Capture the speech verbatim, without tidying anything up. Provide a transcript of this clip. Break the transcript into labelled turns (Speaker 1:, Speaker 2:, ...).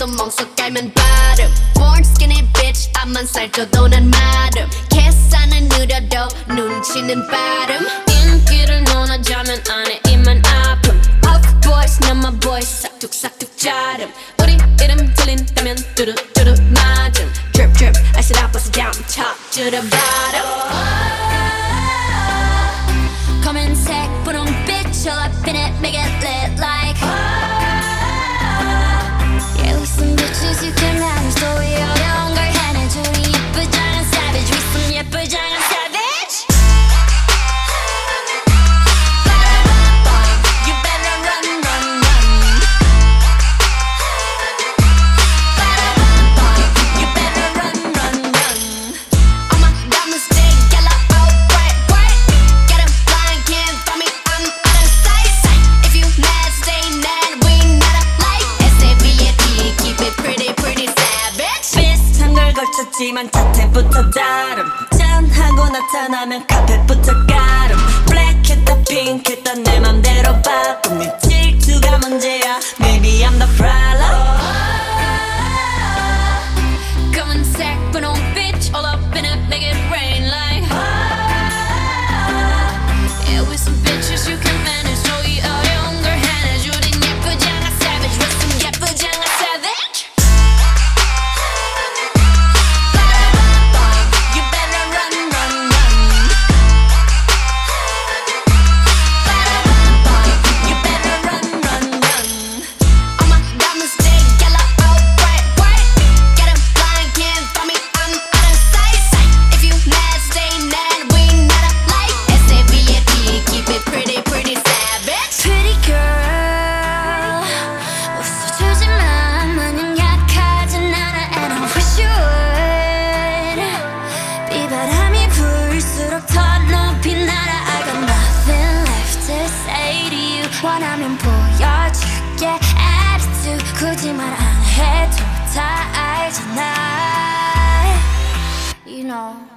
Speaker 1: 멍석 깔면 바름 Born skinny bitch 앞만 살쪄도 난 마름 계산은 느려도 눈치는 빠름 인기를 논하자면 안에 입만 아픔 Puff boys 난 my boys 싹둑싹둑 자름 우리 이름 들린다면 뚜루뚜루 맞음 Drip drip I said I bust it down top to the bottom 검은색 분홍빛 all up in it make it lit like Yeah we some bitches you can manage 또 어려운 걸 해내줘 우리 예쁘장한 savage we some 예쁘장한 savage You better run run run You better run run run All my diamonds stay yellow oh bright bright Get 'em blind can't find me I'm out of sight If you mad stay mad we not alike S A V A T keep it pretty pretty savage
Speaker 2: 비슷한 걸 걸쳤지만 자태부터 다름 짠하고 나타나면 카펫부터 가름 블랙했다 핑크했다 내 맘대로 바꿈 네 질투가 문제야 Maybe I'm the problem
Speaker 1: 검은색 분홍빛 all up in it make it rain like Yeah with some bitches you can manage 또 이 어려운 걸 해내줘 우린 예쁘장한 savage with some 예쁘장한 savage
Speaker 2: You better run run run You better run run run
Speaker 1: All my diamonds stay yellow oh bright bright Get 'em blind can't find me I'm out of sight If you mad stay mad we not alike S A V A T keep it pretty pretty savage
Speaker 2: Pretty girl 웃어주지만 마냥 약하진 않아 And I wish you would 비바람이 불수록 더 높이 날아 I got nothing left to say to you 원하면 보여줄게 attitude 굳이 말 안 해도 다 알잖아 You know